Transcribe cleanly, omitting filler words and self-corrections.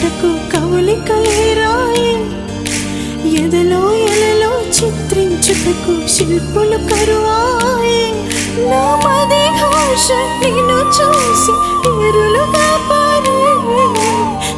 మాటకు కవలికలేరాయే ఎదలో ఎలలో చిత్రించుటకు శిల్పులు కరువాయే నా మది హర్ష నిన్ను చూసి ఎరులుగా పారే